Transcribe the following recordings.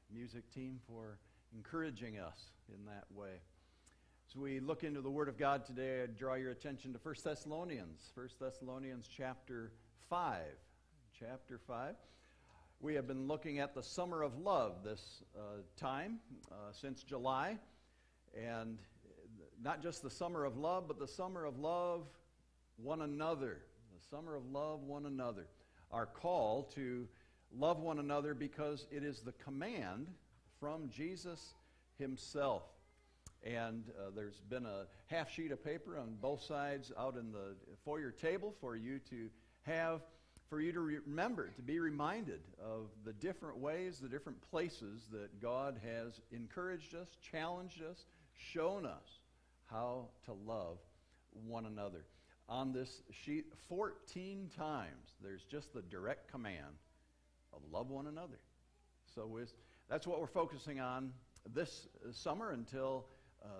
music team for encouraging us in that way. As we look into the Word of God today, I draw your attention to 1 Thessalonians. 1 Thessalonians chapter 5. Chapter 5. We have been looking at the summer of love this time, since July. And not just the summer of love, but the summer of love one another. The summer of love one another. Our call to love one another because it is the command from Jesus himself. And there's been a half sheet of paper on both sides out in the foyer table for you to have, for you to remember, to be reminded of the different ways, the different places that God has encouraged us, challenged us, shown us how to love one another. On this sheet, 14 times, there's just the direct command of love one another. So that's what we're focusing on this summer until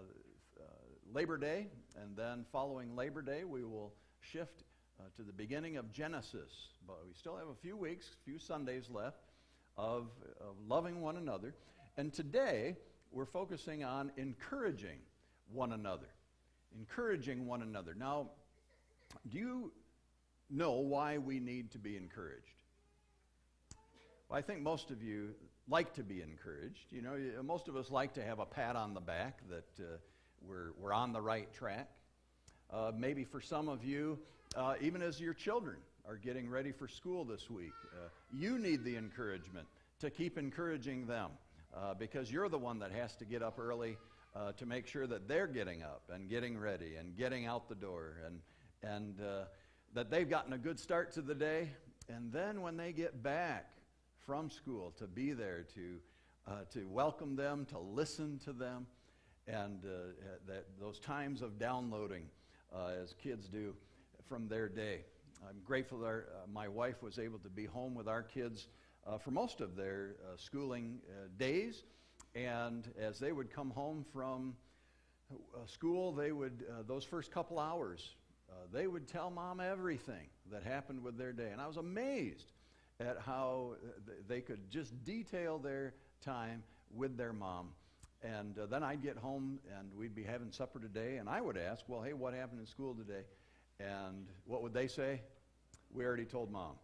Labor Day, and then following Labor Day, we will shift to the beginning of Genesis. But we still have a few weeks, a few Sundays left of loving one another. And today, we're focusing on encouraging one another. Encouraging one another. Now, do you know why we need to be encouraged? Well, I think most of you like to be encouraged. You know, most of us like to have a pat on the back that we're on the right track. Maybe for some of you, even as your children are getting ready for school this week, you need the encouragement to keep encouraging them because you're the one that has to get up early to make sure that they're getting up and getting ready and getting out the door and that they've gotten a good start to the day. And then when they get back from school, to be there to welcome them, to listen to them, and those times of downloading as kids do from their day. I'm grateful that my wife was able to be home with our kids for most of their schooling days, and as they would come home from school, they would those first couple hours they would tell Mom everything that happened with their day, and I was amazed at how they could just detail their time with their mom. And then I'd get home and we'd be having supper today, and I would ask, well, hey, what happened in school today? And what would they say? We already told Mom.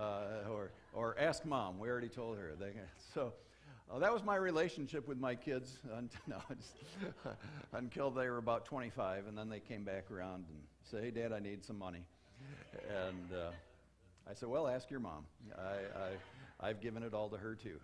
Or ask Mom, we already told her. So that was my relationship with my kids until they were about 25, and then they came back around and said, hey, Dad, I need some money. And I said, well, ask your mom. I've given it all to her, too.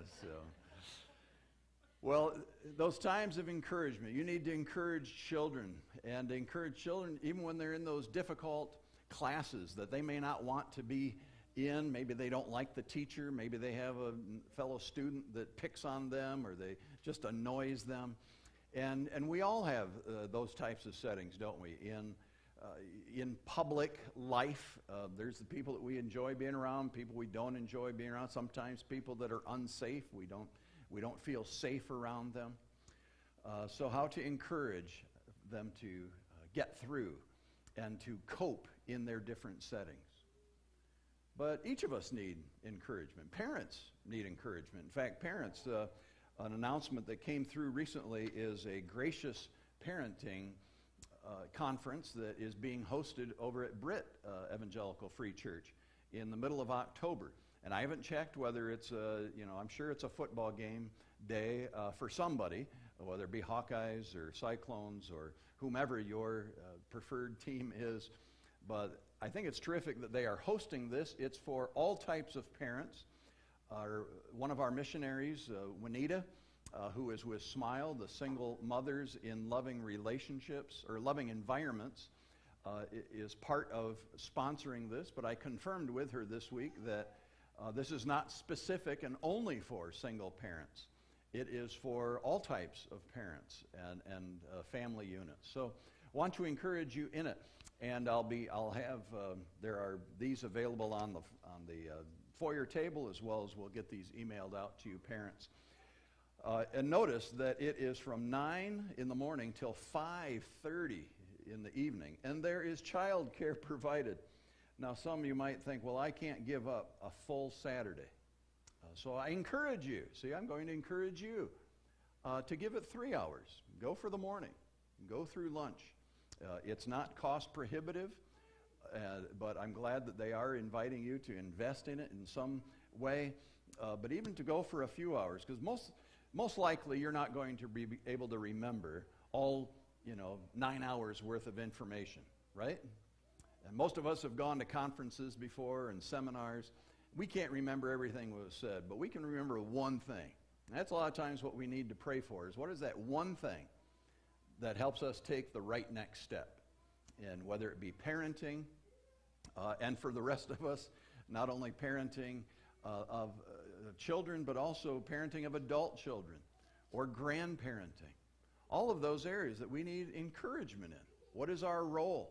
Well, those times of encouragement, you need to encourage children, and encourage children even when they're in those difficult classes that they may not want to be in. Maybe they don't like the teacher. Maybe they have a fellow student that picks on them, or they just annoys them. And we all have those types of settings, don't we? In public life, there's the people that we enjoy being around, people we don't enjoy being around. Sometimes people that are unsafe, we don't feel safe around them. So how to encourage them to get through and to cope in their different settings. But each of us need encouragement. Parents need encouragement. In fact, parents, an announcement that came through recently is a Gracious Parenting conference that is being hosted over at Britt Evangelical Free Church in the middle of October. And I haven't checked whether it's I'm sure it's a football game day for somebody, whether it be Hawkeyes or Cyclones or whomever your preferred team is. But I think it's terrific that they are hosting this. It's for all types of parents. One of our missionaries, Juanita, who is with Smile, the single mothers in loving relationships or loving environments, is part of sponsoring this. But I confirmed with her this week that this is not specific and only for single parents. It is for all types of parents and family units. So I want to encourage you in it. And there are these available on the foyer table, as well as we'll get these emailed out to you parents. And notice that it is from 9 in the morning till 5:30 in the evening, and there is child care provided. Now, some of you might think, well, I can't give up a full Saturday. So I encourage you. See, I'm going to encourage you to give it 3 hours. Go for the morning. Go through lunch. It's not cost prohibitive, but I'm glad that they are inviting you to invest in it in some way. But even to go for a few hours, because most likely you're not going to be able to remember all 9 hours worth of information, right? And most of us have gone to conferences before and seminars. We can't remember everything that was said, but we can remember one thing. And that's a lot of times what we need to pray for is what is that one thing that helps us take the right next step? And whether it be parenting, and for the rest of us, not only parenting of children, but also parenting of adult children or grandparenting. All of those areas that we need encouragement in. What is our role?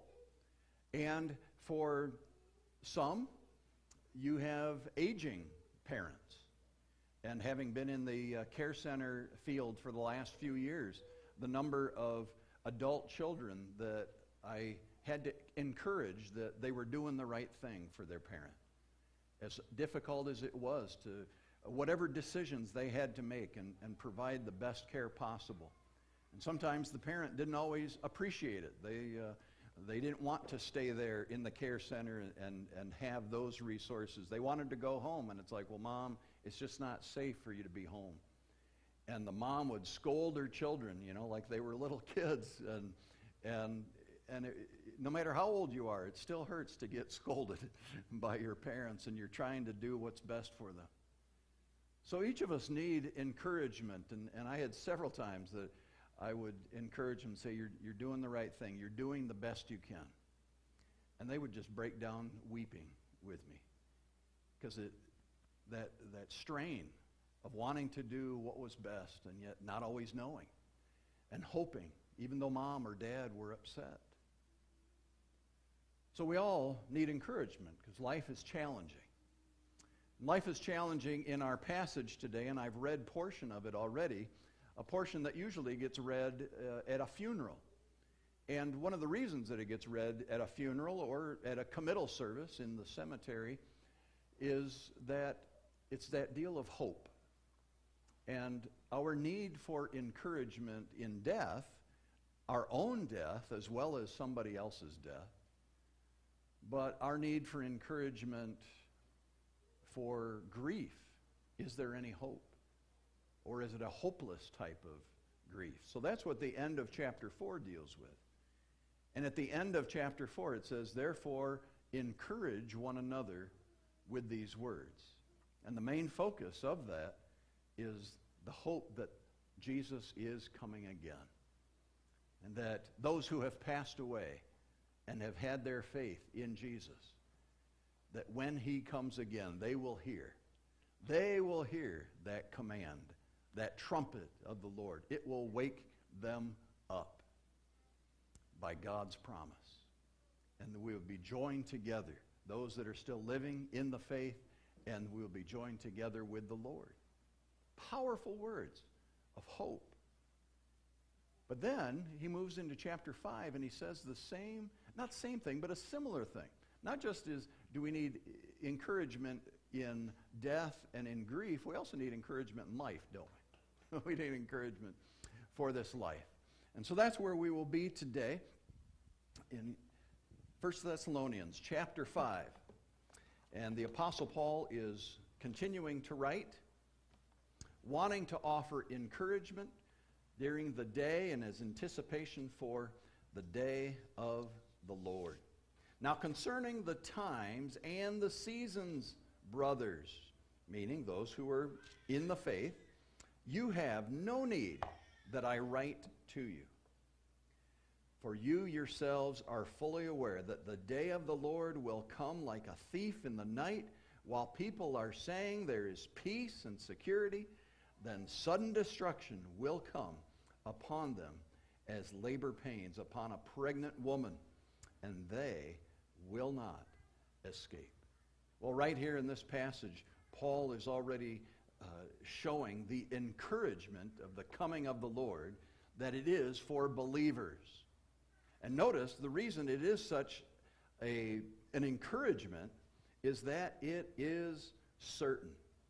And for some, you have aging parents. And having been in the care center field for the last few years, the number of adult children that I had to encourage that they were doing the right thing for their parent. As difficult as it was to, whatever decisions they had to make and provide the best care possible. And sometimes the parent didn't always appreciate it. They didn't want to stay there in the care center and have those resources. They wanted to go home, and it's like, well, Mom, it's just not safe for you to be home. And the mom would scold her children, like they were little kids. And no matter how old you are, it still hurts to get scolded by your parents, and you're trying to do what's best for them. So each of us need encouragement, and I had several times that I would encourage them and say, you're doing the right thing. You're doing the best you can. And they would just break down weeping with me because that strain of wanting to do what was best and yet not always knowing and hoping, even though Mom or Dad were upset. So we all need encouragement because life is challenging. Life is challenging in our passage today, and I've read portion of it already, a portion that usually gets read at a funeral. And one of the reasons that it gets read at a funeral or at a committal service in the cemetery is that it's that deal of hope. And our need for encouragement in death, our own death as well as somebody else's death, but our need for encouragement for grief. Is there any hope? Or is it a hopeless type of grief? So that's what the end of chapter 4 deals with. And at the end of chapter 4 it says, therefore, encourage one another with these words. And the main focus of that is the hope that Jesus is coming again. And that those who have passed away and have had their faith in Jesus, that when he comes again, they will hear that command, that trumpet of the Lord. It will wake them up by God's promise. And we will be joined together, those that are still living in the faith, and we will be joined together with the Lord. Powerful words of hope. But then he moves into chapter 5 and he says the same, not same thing, but a similar thing. Not just do we need encouragement in death and in grief, we also need encouragement in life, don't we? We need encouragement for this life. And so that's where we will be today in 1 Thessalonians chapter 5. And the Apostle Paul is continuing to write, wanting to offer encouragement during the day and as anticipation for the day of the Lord. Now concerning the times and the seasons, brothers, meaning those who are in the faith, you have no need that I write to you. For you yourselves are fully aware that the day of the Lord will come like a thief in the night, while people are saying there is peace and security, then sudden destruction will come upon them as labor pains upon a pregnant woman, and they will not escape. Well, right here in this passage, Paul is already showing the encouragement of the coming of the Lord, that it is for believers. And notice the reason it is such an encouragement is that it is certain.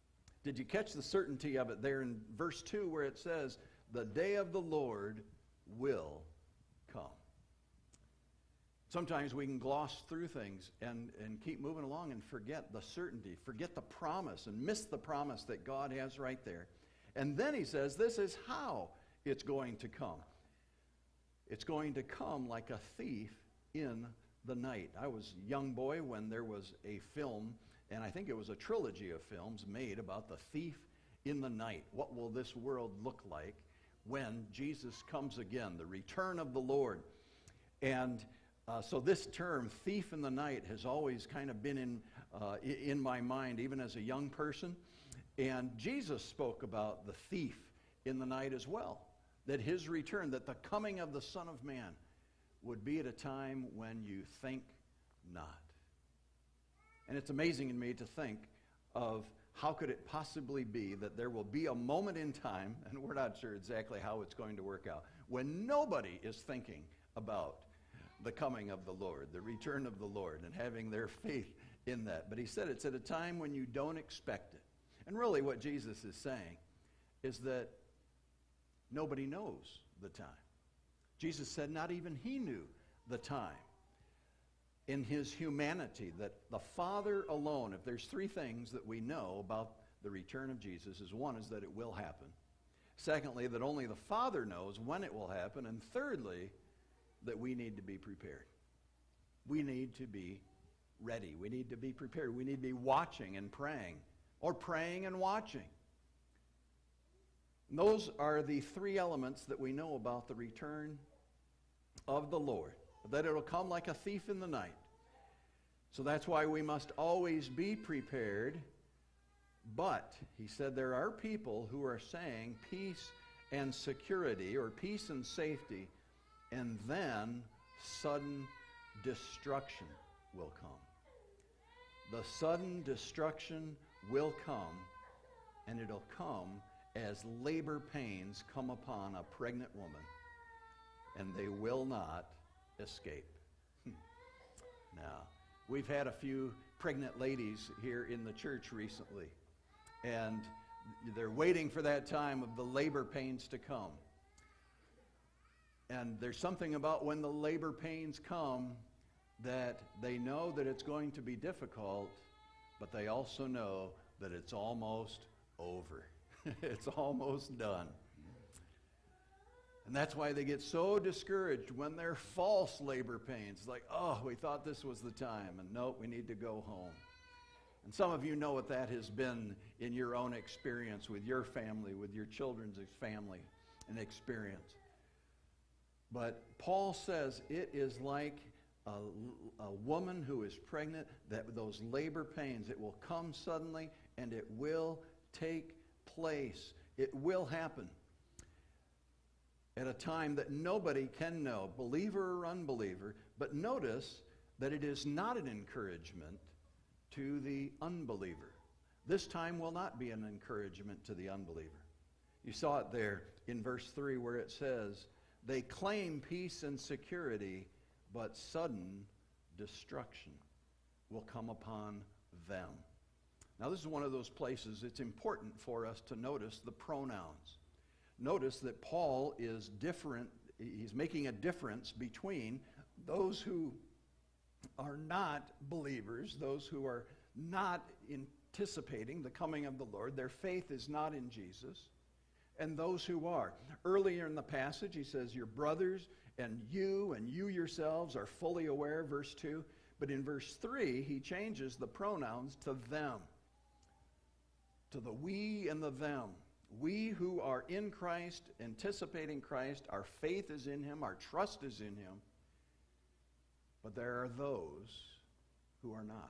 Did you catch the certainty of it there in verse 2 where it says, the day of the Lord will come? Sometimes we can gloss through things and keep moving along and forget the certainty, forget the promise, and miss the promise that God has right there. And then he says, this is how it's going to come. It's going to come like a thief in the night. I was a young boy when there was a film, and I think it was a trilogy of films made about the thief in the night. What will this world look like when Jesus comes again, the return of the Lord? And so this term, thief in the night, has always kind of been in my mind, even as a young person. And Jesus spoke about the thief in the night as well, that his return, that the coming of the Son of Man would be at a time when you think not. And it's amazing in me to think of how could it possibly be that there will be a moment in time, and we're not sure exactly how it's going to work out, when nobody is thinking about the coming of the Lord, the return of the Lord, and having their faith in that. But he said it's at a time when you don't expect it. And really what Jesus is saying is that nobody knows the time. Jesus said not even he knew the time in his humanity, that the Father alone, if there's three things that we know about the return of Jesus, is one is that it will happen. Secondly, that only the Father knows when it will happen. And thirdly, that we need to be prepared. We need to be ready. We need to be prepared. We need to be watching and praying, or praying and watching. And those are the three elements that we know about the return of the Lord, that it'll come like a thief in the night. So that's why we must always be prepared. But he said there are people who are saying peace and security, or peace and safety, and then sudden destruction will come. The sudden destruction will come, and it'll come as labor pains come upon a pregnant woman, and they will not escape. Now, we've had a few pregnant ladies here in the church recently, and they're waiting for that time of the labor pains to come. And there's something about when the labor pains come that they know that it's going to be difficult, but they also know that it's almost over. It's almost done. And that's why they get so discouraged when they're false labor pains. Like, oh, we thought this was the time, and nope, we need to go home. And some of you know what that has been in your own experience with your family, with your children's family and experience. But Paul says it is like a woman who is pregnant, that those labor pains, it will come suddenly and it will take place. It will happen at a time that nobody can know, believer or unbeliever. But notice that it is not an encouragement to the unbeliever. This time will not be an encouragement to the unbeliever. You saw it there in verse 3 where it says, they claim peace and security, but sudden destruction will come upon them. Now, this is one of those places it's important for us to notice the pronouns. Notice that Paul is different. He's making a difference between those who are not believers, those who are not anticipating the coming of the Lord. Their faith is not in Jesus. And those who are. Earlier in the passage, he says, your brothers and you yourselves are fully aware, verse 2. But in verse 3, he changes the pronouns to them, to the we and the them. We who are in Christ, anticipating Christ, our faith is in him, our trust is in him. But there are those who are not.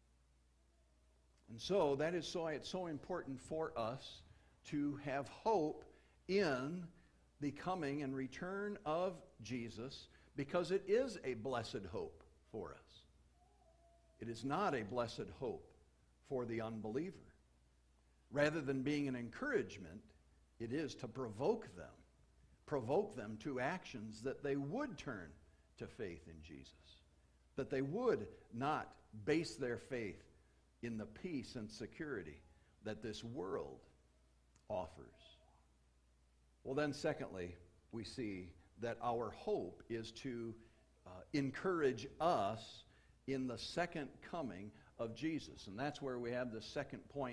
And so that is why it's so important for us to have hope in the coming and return of Jesus, because it is a blessed hope for us. It is not a blessed hope for the unbeliever. Rather than being an encouragement, it is to provoke them to actions that they would turn to faith in Jesus, that they would not base their faith in the peace and security that this world offers. Well, then, secondly, we see that our hope is to encourage us in the second coming of Jesus. And that's where we have the second point,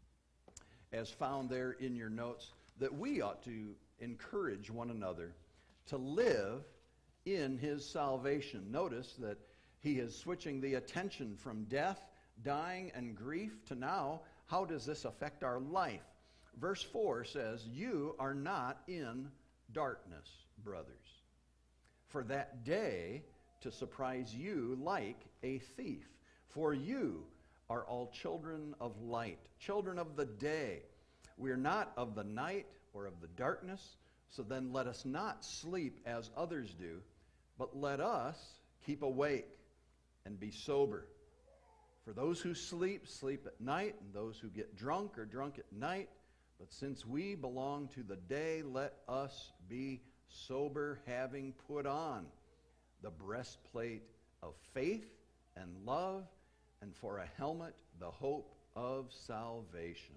as found there in your notes, that we ought to encourage one another to live in his salvation. Notice that he is switching the attention from death, dying, and grief to now, how does this affect our life? Verse 4 says, "You are not in darkness, brothers, for that day to surprise you like a thief. For you are all children of light, children of the day. We are not of the night or of the darkness, so then let us not sleep as others do, but let us keep awake and be sober. For those who sleep, sleep at night, and those who get drunk are drunk at night. But since we belong to the day, let us be sober, having put on the breastplate of faith and love, and for a helmet, the hope of salvation.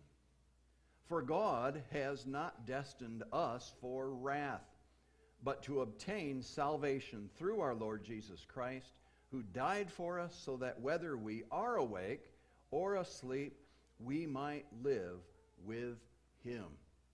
For God has not destined us for wrath, but to obtain salvation through our Lord Jesus Christ, who died for us, so that whether we are awake or asleep, we might live with him."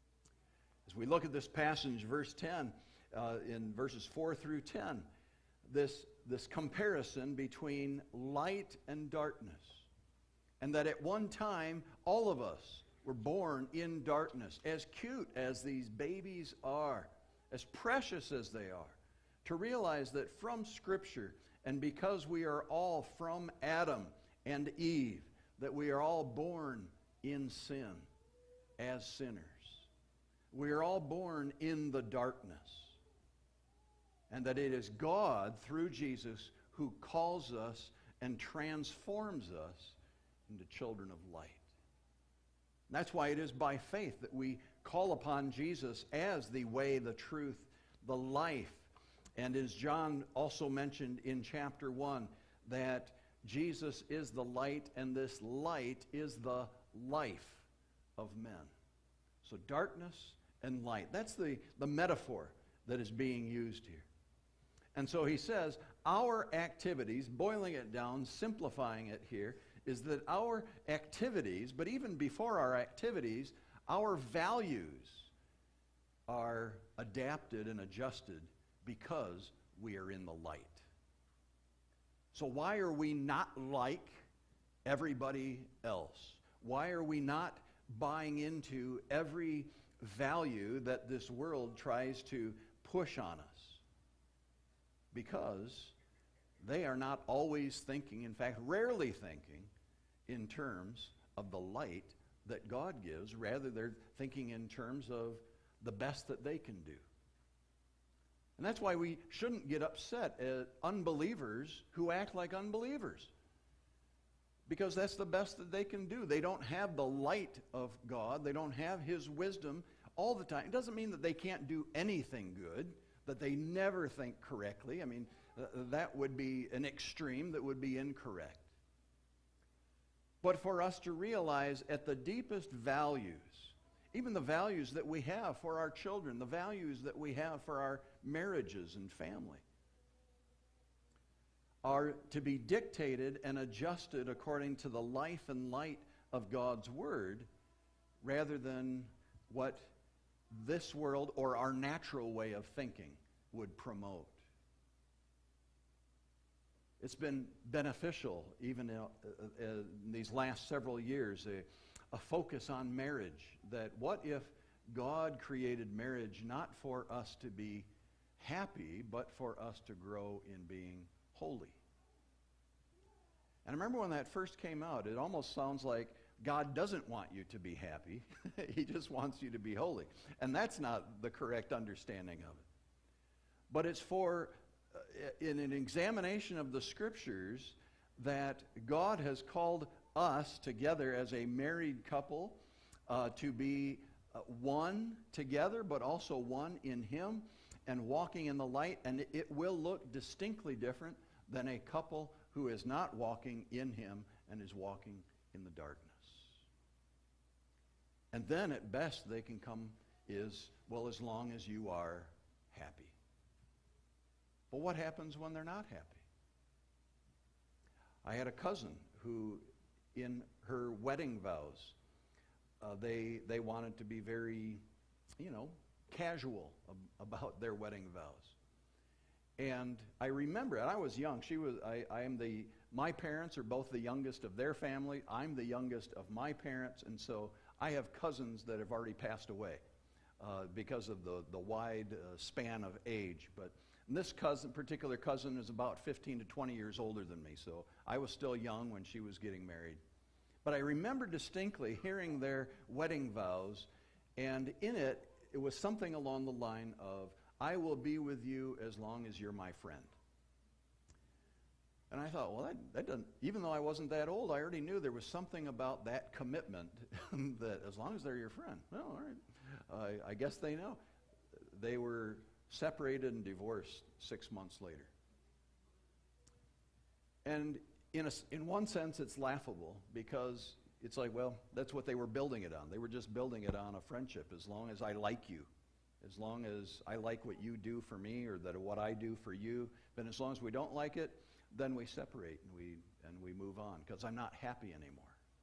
As we look at this passage, verse 10, in verses 4 through 10, this comparison between light and darkness, and that at one time all of us were born in darkness, as cute as these babies are, as precious as they are, to realize that from Scripture, and because we are all from Adam and Eve, that we are all born in sin as sinners. We are all born in the darkness, and that it is God, through Jesus, who calls us and transforms us into children of light. That's why it is by faith that we call upon Jesus as the way, the truth, the life. And as John also mentioned in chapter 1, that Jesus is the light, and this light is the life of men. So darkness and light. That's the metaphor that is being used here. And so he says, our activities, boiling it down, simplifying it here, is that our activities, but even before our activities, our values are adapted and adjusted because we are in the light. So why are we not like everybody else? Why are we not buying into every value that this world tries to push on us? Because they are not always thinking, in fact, rarely thinking, in terms of the light that God gives. Rather, they're thinking in terms of the best that they can do. And that's why we shouldn't get upset at unbelievers who act like unbelievers, because that's the best that they can do. They don't have the light of God. They don't have his wisdom all the time. It doesn't mean that they can't do anything good, that they never think correctly. I mean, that would be an extreme that would be incorrect. But for us to realize at the deepest values, even the values that we have for our children, the values that we have for our marriages and family, are to be dictated and adjusted according to the life and light of God's Word, rather than what this world or our natural way of thinking would promote. It's been beneficial, even in these last several years, a focus on marriage, that what if God created marriage not for us to be happy, but for us to grow in being holy? And I remember when that first came out, it almost sounds like God doesn't want you to be happy. He just wants you to be holy. And that's not the correct understanding of it. But it's for, in an examination of the Scriptures, that God has called us together as a married couple to be one together, but also one in Him, and walking in the light. And it will look distinctly different than a couple who is not walking in Him and is walking in the darkness. And then at best they can come is, well, as long as you are happy. But what happens when they're not happy? I had a cousin who, in her wedding vows, they wanted to be very, casual about their wedding vows. And I remember, and I was young. My parents are both the youngest of their family. I'm the youngest of my parents, and so I have cousins that have already passed away because of the wide span of age. But this particular cousin is about 15 to 20 years older than me, so I was still young when she was getting married. But I remember distinctly hearing their wedding vows, and in it was something along the line of, I will be with you as long as you're my friend. And I thought, well, that doesn't, even though I wasn't that old, I already knew there was something about that commitment that as long as they're your friend. Well, all right. I guess they know. They were separated and divorced 6 months later. And in one sense, it's laughable because it's like, well, that's what they were building it on. They were just building it on a friendship. As long as I like you, as long as I like what you do for me or that what I do for you, but as long as we don't like it, then we separate and we move on because I'm not happy anymore.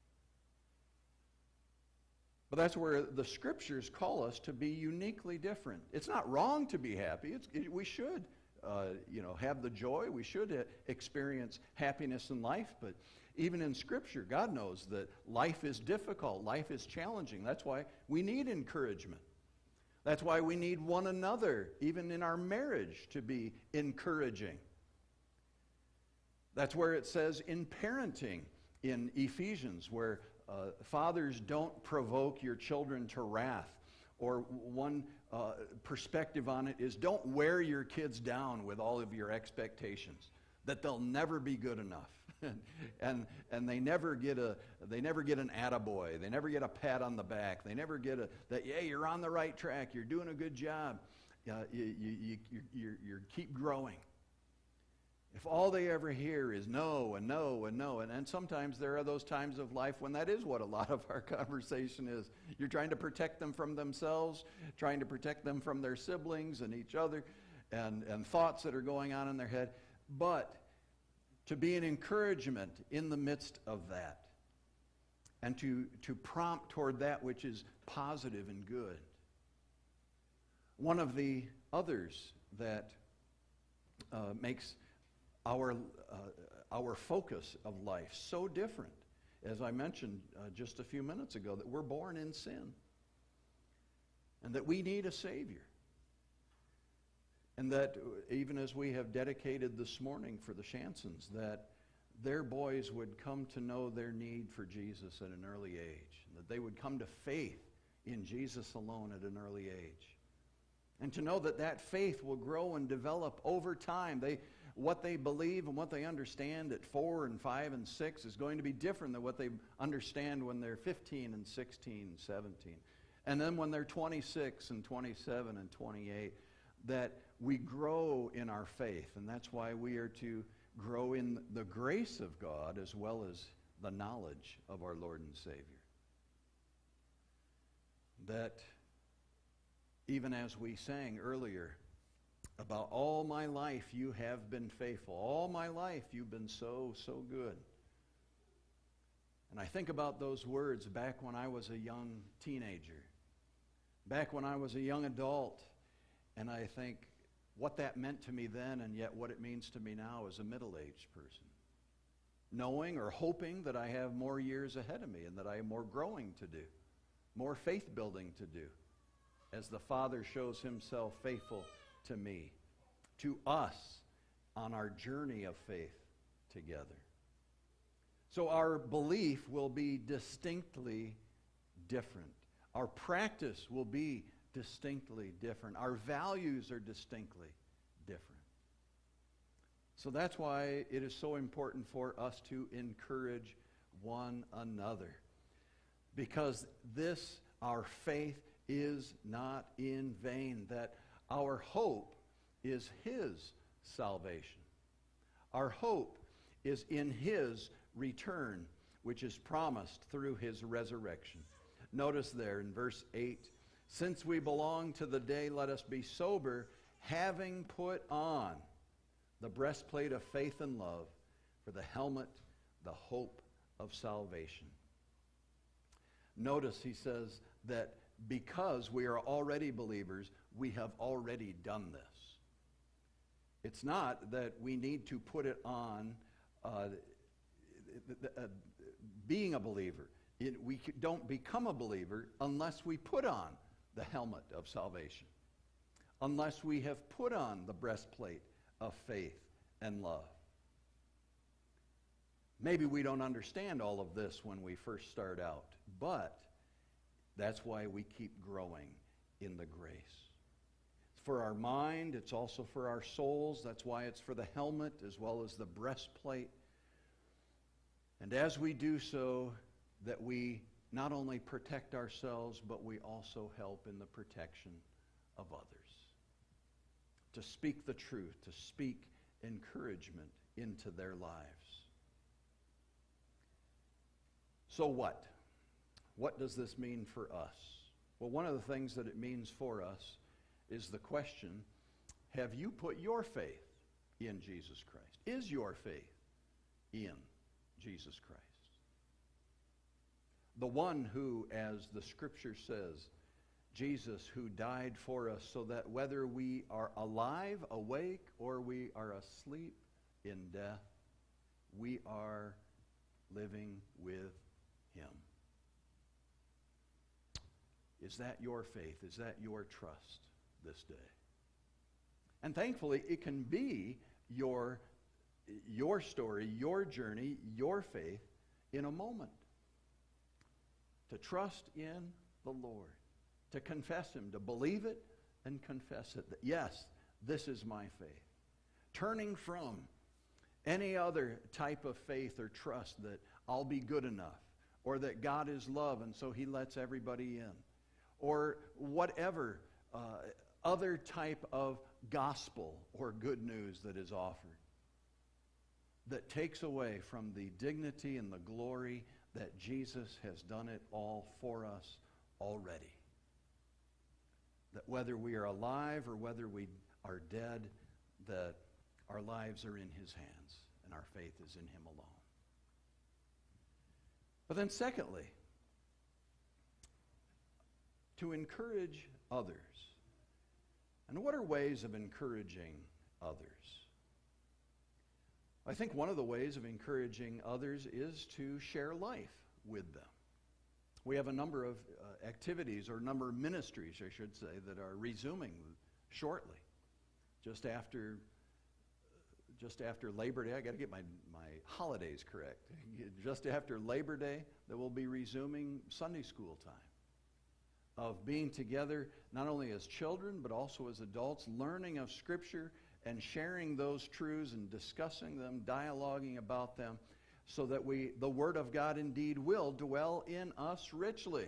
But that's where the scriptures call us to be uniquely different. It's not wrong to be happy. We should, have the joy. We should experience happiness in life. But even in Scripture, God knows that life is difficult. Life is challenging. That's why we need encouragement. That's why we need one another, even in our marriage, to be encouraging. That's where it says in parenting in Ephesians, where fathers, don't provoke your children to wrath. Or one perspective on it is, don't wear your kids down with all of your expectations, that they'll never be good enough. and they never get an attaboy. They never get a pat on the back. They never get you're on the right track. You're doing a good job. You keep growing. If all they ever hear is no and no and no, and sometimes there are those times of life when that is what a lot of our conversation is. You're trying to protect them from themselves, trying to protect them from their siblings and each other, and thoughts that are going on in their head. But to be an encouragement in the midst of that, and to prompt toward that which is positive and good. One of the others that makes our focus of life so different, as I mentioned just a few minutes ago, that we're born in sin and that we need a Savior. And that even as we have dedicated this morning for the Shansons, that their boys would come to know their need for Jesus at an early age, and that they would come to faith in Jesus alone at an early age. And to know that that faith will grow and develop over time. What they believe and what they understand at 4 and 5 and 6 is going to be different than what they understand when they're 15 and 16 and 17. And then when they're 26 and 27 and 28, that we grow in our faith. And that's why we are to grow in the grace of God as well as the knowledge of our Lord and Savior. That even as we sang earlier, about all my life you have been faithful. All my life you've been so, so good. And I think about those words back when I was a young teenager, back when I was a young adult, and I think what that meant to me then and yet what it means to me now as a middle-aged person. Knowing or hoping that I have more years ahead of me and that I have more growing to do, more faith building to do, as the Father shows himself faithful to me, to us on our journey of faith together. So our belief will be distinctly different. Our practice will be distinctly different. Our values are distinctly different. So that's why it is so important for us to encourage one another. Because this, our faith, is not in vain. That our hope is his salvation. Our hope is in his return, which is promised through his resurrection. Notice there in verse 8, since we belong to the day, let us be sober, having put on the breastplate of faith and love, for the helmet, the hope of salvation. Notice he says that because we are already believers, we have already done this. It's not that we need to put it on being a believer. We don't become a believer unless we put on the helmet of salvation, unless we have put on the breastplate of faith and love. Maybe we don't understand all of this when we first start out, but that's why we keep growing in the grace. It's for our mind, it's also for our souls. That's why it's for the helmet as well as the breastplate. And as we do so, that we not only protect ourselves, but we also help in the protection of others. To speak the truth, to speak encouragement into their lives. So what? What does this mean for us? Well, one of the things that it means for us is the question, have you put your faith in Jesus Christ? Is your faith in Jesus Christ? The one who, as the Scripture says, Jesus who died for us so that whether we are alive, awake, or we are asleep in death, we are living with Him. Is that your faith? Is that your trust this day? And thankfully, it can be your story, your journey, your faith in a moment. To trust in the Lord, to confess Him, to believe it and confess it. That, yes, this is my faith. Turning from any other type of faith or trust that I'll be good enough, or that God is love and so He lets everybody in, or whatever other type of gospel or good news that is offered that takes away from the dignity and the glory that Jesus has done it all for us already. That whether we are alive or whether we are dead, that our lives are in His hands and our faith is in Him alone. But then secondly, to encourage others. And what are ways of encouraging others? I think one of the ways of encouraging others is to share life with them. We have a number of activities, or a number of ministries, I should say, that are resuming shortly. Just after Labor Day, I got to get my holidays correct. Just after Labor Day, that we'll be resuming Sunday school time. Of being together, not only as children, but also as adults, learning of Scripture and sharing those truths and discussing them, dialoguing about them, so that the Word of God indeed will dwell in us richly.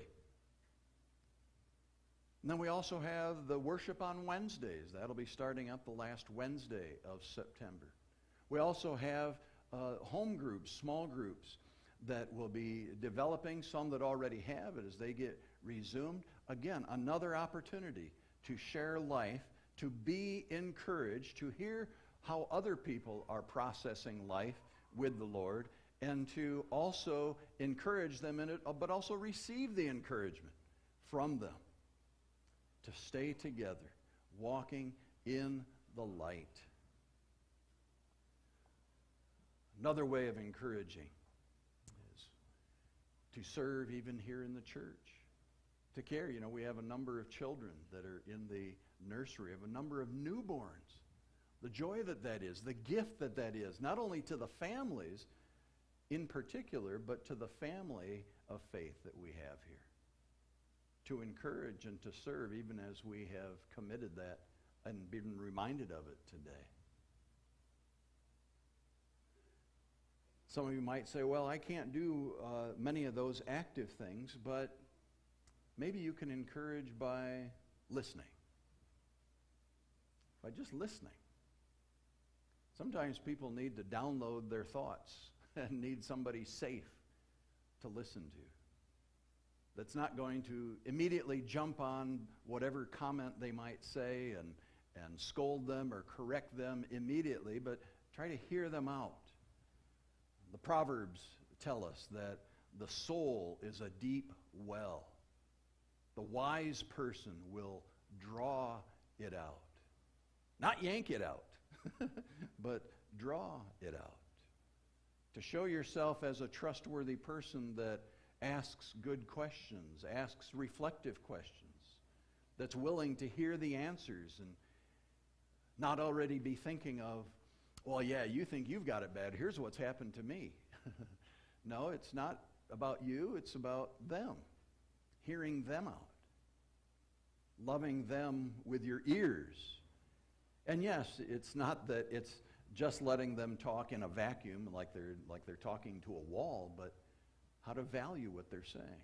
And then we also have the worship on Wednesdays. That'll be starting up the last Wednesday of September. We also have home groups, small groups, that will be developing, some that already have it as they get resumed. Again, another opportunity to share life, to be encouraged, to hear how other people are processing life with the Lord, and to also encourage them in it, but also receive the encouragement from them to stay together, walking in the light. Another way of encouraging is to serve even here in the church. To care, we have a number of children that are in the nursery, of a number of newborns. The joy that is, the gift that is, not only to the families in particular, but to the family of faith that we have here. To encourage and to serve, even as we have committed that and been reminded of it today. Some of you might say, well, I can't do many of those active things, but maybe you can encourage by listening. By just listening. Sometimes people need to download their thoughts and need somebody safe to listen to. that's not going to immediately jump on whatever comment they might say and scold them or correct them immediately, but try to hear them out. The Proverbs tell us that the soul is a deep well. The wise person will draw it out. Not yank it out, but draw it out. To show yourself as a trustworthy person that asks good questions, asks reflective questions, that's willing to hear the answers and not already be thinking of, well, yeah, you think you've got it bad. Here's what's happened to me. No, it's not about you. It's about them. Hearing them out. Loving them with your ears. And yes, it's not that it's just letting them talk in a vacuum like they're talking to a wall, but how to value what they're saying.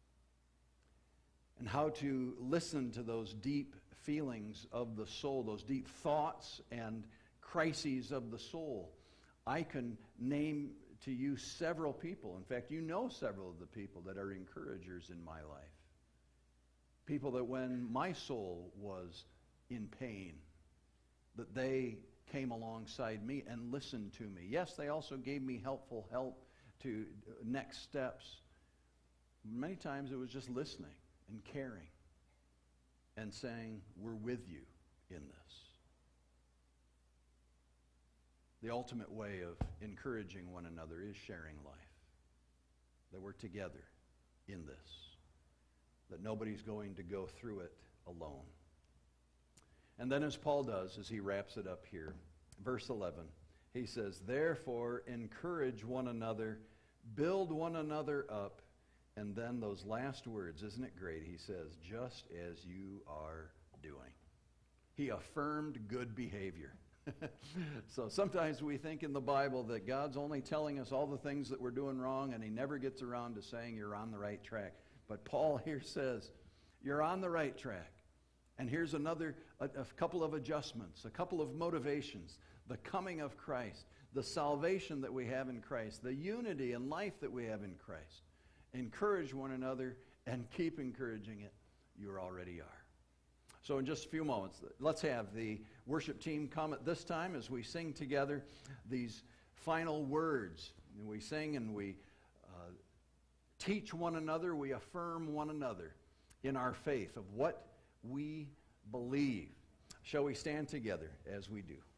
And how to listen to those deep feelings of the soul, those deep thoughts and crises of the soul. I can name to you several people. In fact, you know several of the people that are encouragers in my life. People that when my soul was in pain, that they came alongside me and listened to me. Yes, they also gave me helpful help to next steps. Many times it was just listening and caring and saying, we're with you in this. The ultimate way of encouraging one another is sharing life. That we're together in this. That nobody's going to go through it alone. And then as Paul does, as he wraps it up here, verse 11, he says, therefore encourage one another, build one another up, and then those last words, isn't it great? He says, just as you are doing. He affirmed good behavior. So sometimes we think in the Bible that God's only telling us all the things that we're doing wrong, and he never gets around to saying you're on the right track. But Paul here says, you're on the right track. And here's a couple of adjustments, a couple of motivations. The coming of Christ, the salvation that we have in Christ, the unity and life that we have in Christ. Encourage one another and keep encouraging it. You already are. So in just a few moments, let's have the worship team come at this time as we sing together these final words. And we sing and we teach one another, we affirm one another in our faith of what we believe. Shall we stand together as we do?